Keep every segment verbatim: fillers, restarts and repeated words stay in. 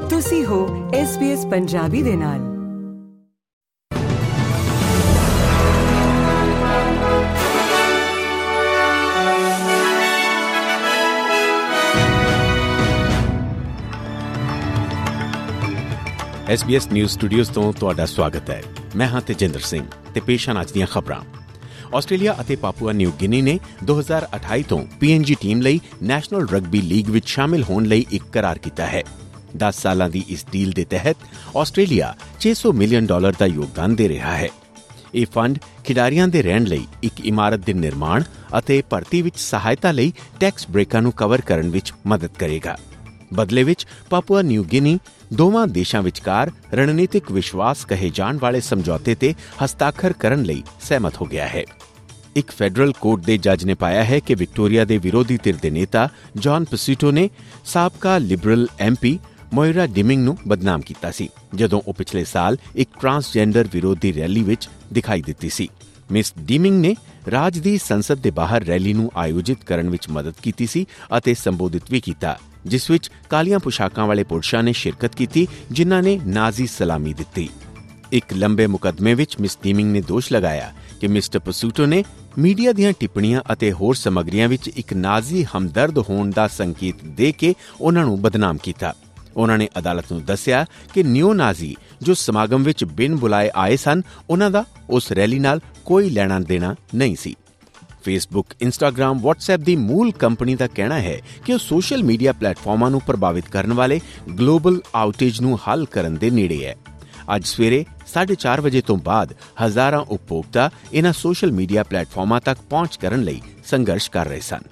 ਤੁਸੀਂ ਹੋ S B S Punjabi ਦੇ ਨਾਲ। S B S news studios ਤੋਂ ਤੁਹਾਡਾ ਸਵਾਗਤ ਹੈ। ਮੈਂ ਹਾਂ ਤੇਜਿੰਦਰ ਸਿੰਘ ਤੇ ਪੇਸ਼ ਹਨ ਅੱਜ ਦੀਆਂ ਖਬਰਾਂ। ਆਸਟ੍ਰੇਲੀਆ ਅਤੇ ਪਾਪੂਆ ਨਿਊ ਗਿਨੀ ਨੇ ਦੋ ਹਜ਼ਾਰ ਅਠਾਈ ਤੋਂ ਪੀ ਐਨ ਜੀ ਟੀਮ ਲਈ ਨੈਸ਼ਨਲ ਰਗਬੀ ਲੀਗ ਵਿੱਚ ਸ਼ਾਮਿਲ ਹੋਣ ਲਈ ਇੱਕ ਕਰਾਰ ਕੀਤਾ ਹੈ। ਦਸ ਸਾਲਾਂ ਦੀ ਇਸ ਡੀਲ ਦੇ ਤਹਿਤ ਆਸਟ੍ਰੇਲੀਆ ਛੇ ਸੌ ਮਿਲੀਅਨ ਡਾਲਰ ਦਾ ਯੋਗਦਾਨ ਦੇ ਰਿਹਾ ਹੈ। ਇਹ ਫੰਡ ਖਿਡਾਰੀਆਂ ਦੇ ਰਹਿਣ ਲਈ ਇੱਕ ਇਮਾਰਤ ਦੇ ਨਿਰਮਾਣ ਅਤੇ ਭਰਤੀ ਵਿੱਚ ਸਹਾਇਤਾ ਲਈ ਟੈਕਸ ਬ੍ਰੇਕਾਂ ਨੂੰ ਕਵਰ ਕਰਨ ਵਿੱਚ ਮਦਦ ਕਰੇਗਾ। ਬਦਲੇ ਵਿੱਚ ਪਾਪੂਆ ਨਿਊ ਗਿਨੀ ਦੋਵਾਂ ਦੇਸ਼ਾਂ ਵਿਚਕਾਰ ਰਣਨੀਤਿਕ ਵਿਸ਼ਵਾਸ ਕਹੇ ਜਾਣ ਵਾਲੇ ਸਮਝੌਤੇ ਤੇ ਹਸਤਾਖਰ ਕਰਨ ਲਈ ਸਹਿਮਤ ਹੋ ਗਿਆ ਹੈ। ਇੱਕ ਫੈਡਰਲ ਕੋਰਟ ਦੇ ਜੱਜ ਨੇ ਪਾਇਆ ਹੈ ਕਿ ਵਿਕਟੋਰੀਆ ਦੇ ਵਿਰੋਧੀ ਧਿਰ ਦੇ ਨੇਤਾ ਜੌਨ ਪਸੀਟੋ ਨੇ ਸਾਬਕਾ ਲਿਬਰਲ ਐਮ ਪੀ ਮੋਇਰਾ ਡਿਮਿੰਗ ਨੂੰ ਬਦਨਾਮ ਕੀਤਾ ਸੀ, ਜਦੋਂ ਉਹ ਪਿਛਲੇ ਸਾਲ ਇੱਕ ਟਰਾਂਸਜੈਂਡਰ ਵਿਰੋਧੀ ਰੈਲੀ ਵਿੱਚ ਦਿਖਾਈ ਦਿੱਤੀ ਸੀ। ਮਿਸ ਡਿਮਿੰਗ ਨੇ ਰਾਜ ਦੀ ਸੰਸਦ ਦੇ ਬਾਹਰ ਰੈਲੀ ਨੂੰ ਆਯੋਜਿਤ ਕਰਨ ਵਿੱਚ ਮਦਦ ਕੀਤੀ ਸੀ ਅਤੇ ਸੰਬੋਧਿਤ ਵੀ ਕੀਤਾ, ਜਿਸ ਵਿੱਚ ਕਾਲੀਆਂ ਪੁਸ਼ਾਕਾਂ ਵਾਲੇ ਪੁਰਸ਼ਾਂ ਨੇ ਸ਼ਿਰਕਤ ਕੀਤੀ ਜਿਨ੍ਹਾਂ ਨੇ ਨਾਜ਼ੀ ਸਲਾਮੀ ਦਿੱਤੀ। ਇੱਕ ਲੰਬੇ ਮੁਕੱਦਮੇ ਵਿੱਚ ਮਿਸ ਡਿਮਿੰਗ ਨੇ ਦੋਸ਼ ਲਗਾਇਆ ਕਿ ਮਿਸਟਰ ਪਸੂਟੋ ਨੇ ਮੀਡੀਆ ਦੀਆਂ ਟਿੱਪਣੀਆਂ ਅਤੇ ਹੋਰ ਸਮੱਗਰੀਆਂ ਵਿੱਚ ਇੱਕ ਨਾਜ਼ੀ ਹਮਦਰਦ ਹੋਣ ਦਾ ਸੰਕੇਤ ਦੇ ਕੇ ਉਨ੍ਹਾਂ ਨੂੰ ਬਦਨਾਮ ਕੀਤਾ। ਉਨ੍ਹਾਂ ਨੇ ਅਦਾਲਤ ਨੂੰ ਦੱਸਿਆ ਕਿ ਨਿਓ ਨਾਜ਼ੀ ਜੋ ਸਮਾਗਮ ਵਿੱਚ ਬਿਨ ਬੁਲਾਏ ਆਏ ਸਨ, ਉਨ੍ਹਾਂ ਦਾ ਉਸ ਰੈਲੀ ਨਾਲ ਕੋਈ ਲੈਣਾ ਦੇਣਾ ਨਹੀਂ ਸੀ। ਫੇਸਬੁੱਕ, ਇੰਸਟਾਗ੍ਰਾਮ, ਵਟਸਐਪ ਦੀ ਮੂਲ ਕੰਪਨੀ ਦਾ ਕਹਿਣਾ ਹੈ ਕਿ ਉਹ ਸੋਸ਼ਲ ਮੀਡੀਆ ਪਲੇਟਫਾਰਮਾਂ ਨੂੰ ਪ੍ਰਭਾਵਿਤ ਕਰਨ ਵਾਲੇ ਗਲੋਬਲ ਆਊਟੇਜ ਨੂੰ ਹੱਲ ਕਰਨ ਦੇ ਨੇੜੇ ਹੈ। ਅੱਜ ਸਵੇਰੇ ਸਾਢੇ ਚਾਰ ਵਜੇ ਤੋਂ ਬਾਅਦ ਹਜ਼ਾਰਾਂ ਉਪਭੋਗਤਾ ਇਨ੍ਹਾਂ ਸੋਸ਼ਲ ਮੀਡੀਆ ਪਲੇਟਫਾਰਮਾਂ ਤੱਕ ਪਹੁੰਚ ਕਰਨ ਲਈ ਸੰਘਰਸ਼ ਕਰ ਰਹੇ ਸਨ।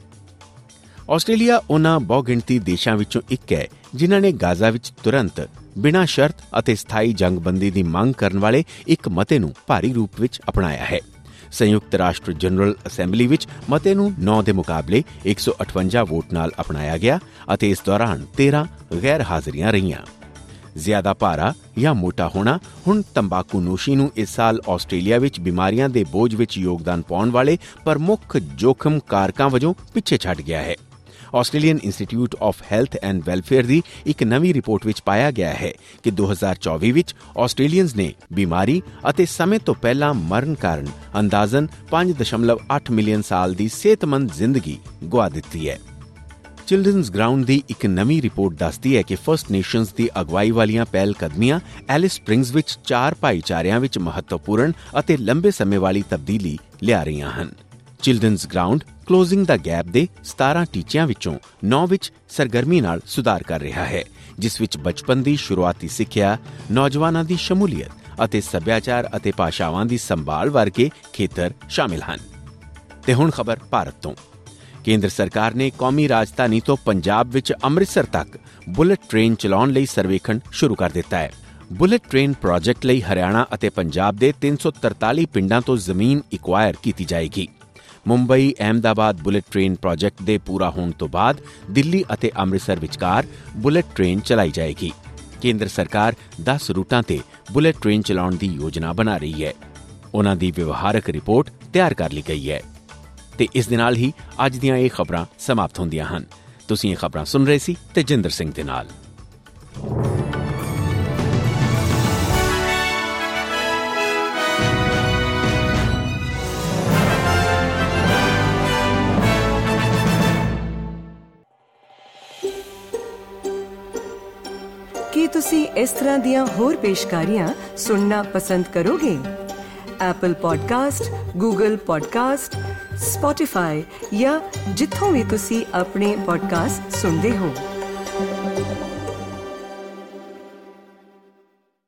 ਆਸਟ੍ਰੇਲੀਆ ਉਨ੍ਹਾਂ ਬਹੁਗਿਣਤੀ ਦੇਸ਼ਾਂ ਵਿੱਚੋਂ ਇੱਕ ਹੈ ਜਿਨ੍ਹਾਂ ਨੇ ਗਾਜ਼ਾ ਵਿੱਚ ਤੁਰੰਤ, ਬਿਨਾਂ ਸ਼ਰਤ ਅਤੇ ਸਥਾਈ ਜੰਗਬੰਦੀ ਦੀ ਮੰਗ ਕਰਨ ਵਾਲੇ ਇੱਕ ਮਤੇ ਨੂੰ ਭਾਰੀ ਰੂਪ ਵਿੱਚ ਅਪਣਾਇਆ ਹੈ। ਸੰਯੁਕਤ ਰਾਸ਼ਟਰ ਜਨਰਲ ਅਸੈਂਬਲੀ ਵਿੱਚ ਮਤੇ ਨੂੰ ਨੌ ਦੇ ਮੁਕਾਬਲੇ ਇੱਕ ਸੌ ਅਠਵੰਜਾ ਵੋਟ ਨਾਲ ਅਪਣਾਇਆ ਗਿਆ ਅਤੇ ਇਸ ਦੌਰਾਨ ਤੇਰਾਂ ਗੈਰ ਹਾਜ਼ਰੀਆਂ ਰਹੀਆਂ। ਜ਼ਿਆਦਾ ਭਾਰਾ ਜਾਂ ਮੋਟਾ ਹੋਣਾ ਹੁਣ ਤੰਬਾਕੂ ਨੋਸ਼ੀ ਨੂੰ ਇਸ ਸਾਲ ਆਸਟ੍ਰੇਲੀਆ ਵਿੱਚ ਬਿਮਾਰੀਆਂ ਦੇ ਬੋਝ ਵਿੱਚ ਯੋਗਦਾਨ ਪਾਉਣ ਵਾਲੇ ਪ੍ਰਮੁੱਖ ਜੋਖਮ ਕਾਰਕਾਂ ਵਜੋਂ ਪਿੱਛੇ ਛੱਡ ਗਿਆ ਹੈ। Australian institute of health and welfare ਦੀ ਇੱਕ ਨਵੀਂ ਰਿਪੋਰਟ ਵਿੱਚ ਪਾਇਆ ਗਿਆ ਹੈ ਕਿ ਦੋ ਹਜ਼ਾਰ ਚੌਵੀ ਵਿੱਚ ਆਸਟ੍ਰੇਲੀਅਨਜ਼ ਨੇ ਬਿਮਾਰੀ ਅਤੇ ਸਮੇਂ ਤੋਂ ਪਹਿਲਾਂ ਮਰਨ ਕਾਰਨ ਅੰਦਾਜ਼ਨ ਪੰਜ ਦਸ਼ਮਲਵ ਅੱਠ ਮਿਲੀਅਨ ਸਾਲ ਦੀ ਸਿਹਤਮੰਦ ਜ਼ਿੰਦਗੀ ਗੁਆ ਦਿੱਤੀ ਹੈ। ਚਿਲਡਰਨਜ਼ ਗਰਾਊਂਡ ਦੀ ਇੱਕ ਨਵੀਂ ਰਿਪੋਰਟ ਦੱਸਦੀ ਹੈ ਕਿ ਫਸਟ ਨੇਸ਼ਨਜ਼ ਦੀ ਅਗਵਾਈ ਵਾਲੀਆਂ ਪਹਿਲ ਕਦਮੀਆਂ ਐਲਿਸ ਸਪ੍ਰਿੰਗਜ਼ ਵਿੱਚ ਚਾਰ ਭਾਈਚਾਰਿਆਂ ਵਿੱਚ ਮਹੱਤਵਪੂਰਨ ਅਤੇ ਲੰਬੇ ਸਮੇਂ ਵਾਲੀ ਤਬਦੀਲੀ ਲਿਆ ਰਹੀਆਂ ਹਨ। ਚਿਲਡਰਨਜ਼ ਗਰਾਊਂਡ ਕਲੋਜ਼ਿੰਗ ਦਾ ਗੈਪ ਦੇ ਸਤਾਰਾਂ ਟੀਚਿਆਂ ਵਿੱਚੋਂ ਨੌ ਵਿੱਚ ਸਰਗਰਮੀ ਨਾਲ ਸੁਧਾਰ ਕਰ ਰਿਹਾ ਹੈ, ਜਿਸ ਵਿੱਚ ਬਚਪਨ ਦੀ ਸ਼ੁਰੂਆਤੀ ਸਿੱਖਿਆ, ਨੌਜਵਾਨਾਂ ਦੀ ਸ਼ਮੂਲੀਅਤ ਅਤੇ ਸੱਭਿਆਚਾਰ ਅਤੇ ਭਾਸ਼ਾਵਾਂ ਦੀ ਸੰਭਾਲ ਵਰਗੇ ਖੇਤਰ ਸ਼ਾਮਿਲ ਹਨ। ਤੇ ਹੁਣ ਖਬਰ ਭਾਰਤ ਤੋਂ। ਕੇਂਦਰ ਸਰਕਾਰ ਨੇ ਕੌਮੀ ਰਾਜਧਾਨੀ ਤੋਂ ਪੰਜਾਬ ਵਿੱਚ ਅੰਮ੍ਰਿਤਸਰ ਤੱਕ ਬੁਲਟ ਟ੍ਰੇਨ ਚਲਾਉਣ ਲਈ ਸਰਵੇਖਣ ਸ਼ੁਰੂ ਕਰ ਦਿੱਤਾ ਹੈ। ਬੁਲਟ ਟ੍ਰੇਨ ਪ੍ਰੋਜੈਕਟ ਲਈ ਹਰਿਆਣਾ ਅਤੇ ਪੰਜਾਬ ਦੇ ਤਿੰਨ ਸੌ ਤਰਤਾਲੀ ਪਿੰਡਾਂ ਤੋਂ ਜ਼ਮੀਨ ਇਕਵਾਇਰ ਕੀਤੀ ਜਾਏਗੀ। Mumbai Ahmedabad bullet train project ਦੇ ਪੂਰਾ ਹੋਣ ਤੋਂ ਬਾਅਦ ਦਿੱਲੀ ਅਤੇ ਅੰਮ੍ਰਿਤਸਰ ਵਿਚਕਾਰ ਬੁਲਟ ਟ੍ਰੇਨ ਚਲਾਈ ਜਾਏਗੀ। ਕੇਂਦਰ ਸਰਕਾਰ ਦਸ ਰੂਟਾਂ ਤੇ ਬੁਲਟ ਟ੍ਰੇਨ ਚਲਾਉਣ ਦੀ ਯੋਜਨਾ ਬਣਾ ਰਹੀ ਹੈ। ਉਨ੍ਹਾਂ ਦੀ ਵਿਵਹਾਰਕ ਰਿਪੋਰਟ ਤਿਆਰ ਕਰ ਲਈ ਗਈ ਹੈ। ਤੇ ਇਸ ਦੇ ਨਾਲ ਹੀ ਅੱਜ ਦੀਆਂ ਇਹ ਖਬਰਾਂ ਸਮਾਪਤ ਹੁੰਦੀਆਂ ਹਨ। ਤੁਸੀਂ ਇਹ ਖਬਰਾਂ ਸੁਣ ਰਹੇ ਸੀ ਤੇਜਿੰਦਰ ਸਿੰਘ ਦੇ ਨਾਲ। ਕੀ ਤੁਸੀਂ ਇਸ ਤਰ੍ਹਾਂ ਦੀਆਂ ਹੋਰ ਪੇਸ਼ਕਾਰੀਆਂ ਸੁਣਨਾ ਪਸੰਦ ਕਰੋਗੇ? Apple podcast, Google podcast, Spotify ਜਾਂ ਜਿੱਥੋਂ ਵੀ ਤੁਸੀਂ ਆਪਣੇ ਪੋਡਕਾਸਟ ਸੁਣਦੇ ਹੋ।